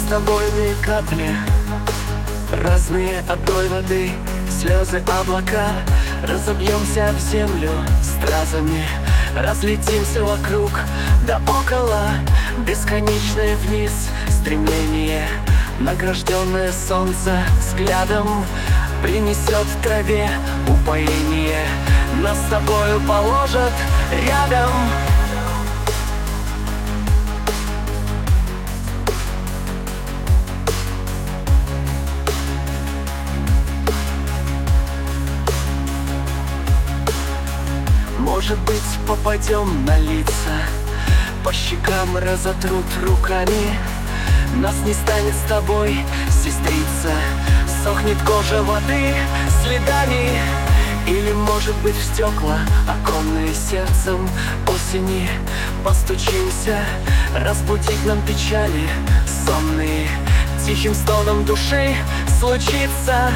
тобой капли, разные от той воды, слезы, облака. Разобьемся в землю стразами, разлетимся вокруг да около. Бесконечное вниз стремление, награжденное солнце взглядом, принесет траве упоение. Нас с тобою положат рядом. Может быть, попадем на лица, по щекам разотрут руками. Нас не станет с тобой, сестрица, сохнет кожа воды следами. Или, может быть, в стекла, оконные сердцем осени, постучимся, разбудить нам печали сонные. Тихим стоном души случится,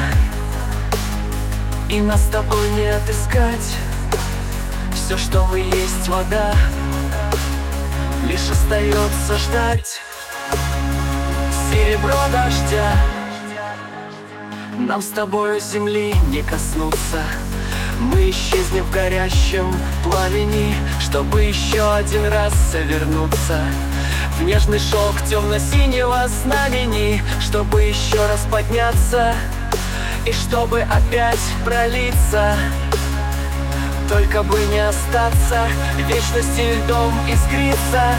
и нас с тобой не отыскать. Все, что мы, есть вода, лишь остается ждать серебро дождя. Нам с тобою земли не коснуться, мы исчезнем в горящем пламени, чтобы еще один раз вернуться в нежный шелк темно-синего знамени, чтобы еще раз подняться и чтобы опять пролиться. Только бы не остаться, вечности льдом искриться,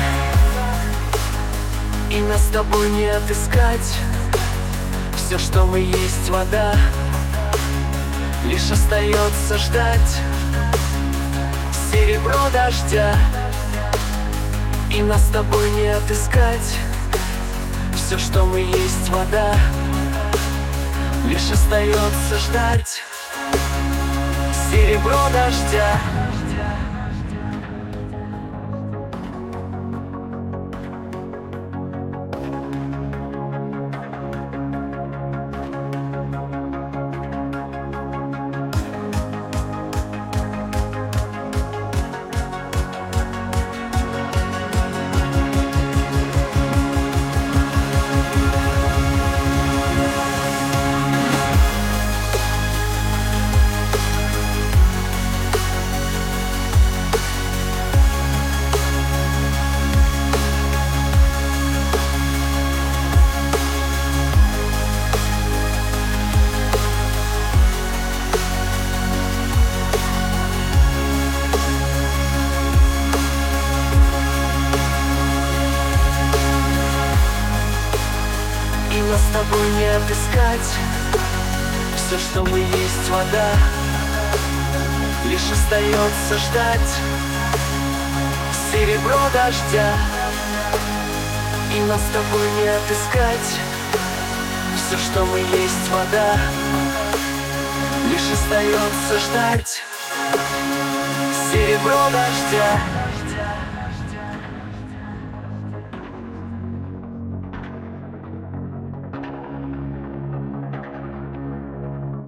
и нас с тобой не отыскать. Все, что мы, есть вода, лишь остается ждать серебро дождя, и нас с тобой не отыскать. Все, что мы, есть вода, лишь остается ждать серебро дождя. Нас с тобой не отыскать. Все, что мы, есть вода, лишь остается ждать серебро дождя, и нас с тобой не отыскать. Все, что мы, есть вода, лишь остается ждать серебро дождя.